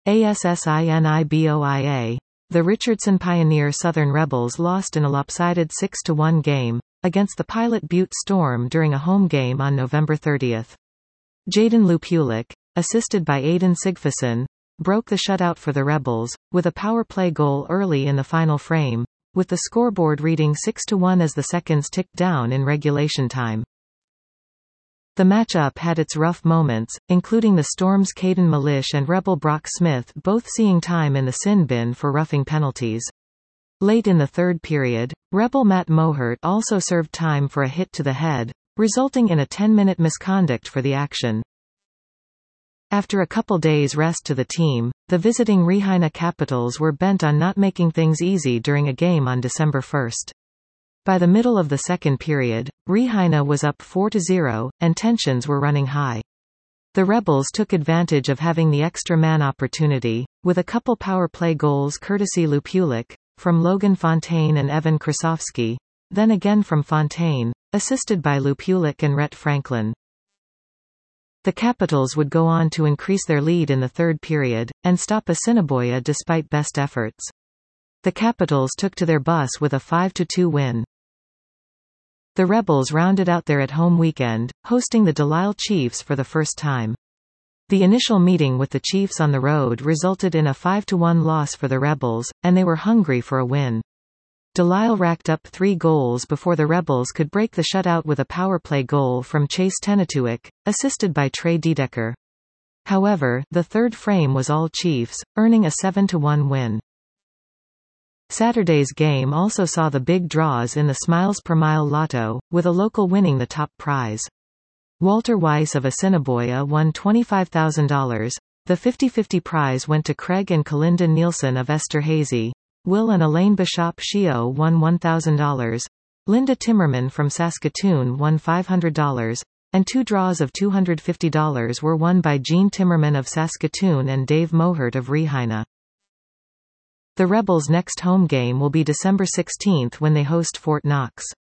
ASSINIBOIA. The Richardson Pioneer Southern Rebels lost in a lopsided 6-1 game against the Pilot Butte Storm during a home game on November 30. Jaden Lupulik, assisted by Aiden Sigfusson, broke the shutout for the Rebels, with a power play goal early in the final frame, with the scoreboard reading 6-1 as the seconds ticked down in regulation time. The matchup had its rough moments, including the Storm's Caden Malish and Rebel Brock Smith both seeing time in the sin bin for roughing penalties. Late in the third period, Rebel Matt Mohert also served time for a hit to the head, resulting in a 10-minute misconduct for the action. After a couple days' rest to the team, the visiting Rehaina Capitals were bent on not making things easy during a game on December 1. By the middle of the second period, Rehaina was up 4-0, and tensions were running high. The Rebels took advantage of having the extra man opportunity, with a couple power play goals courtesy Lupulik, from Logan Fontaine and Evan Krasovsky, then again from Fontaine, assisted by Lupulik and Rhett Franklin. The Capitals would go on to increase their lead in the third period, and stop Assiniboia despite best efforts. The Capitals took to their bus with a 5-2 win. The Rebels rounded out their at-home weekend, hosting the Delisle Chiefs for the first time. The initial meeting with the Chiefs on the road resulted in a 5-1 loss for the Rebels, and they were hungry for a win. Delisle racked up 3 goals before the Rebels could break the shutout with a power play goal from Chase Tenatuik, assisted by Trey Dedeker. However, the third frame was all Chiefs, earning a 7-1 win. Saturday's game also saw the big draws in the Smiles Per Mile Lotto, with a local winning the top prize. Walter Weiss of Assiniboia won $25,000. The 50-50 prize went to Craig and Kalinda Nielsen of Esterhazy. Will and Elaine Bishop Shio won $1,000. Linda Timmerman from Saskatoon won $500. And 2 draws of $250 were won by Jean Timmerman of Saskatoon and Dave Mohert of Rehaina. The Rebels' next home game will be December 16 when they host Fort Knox.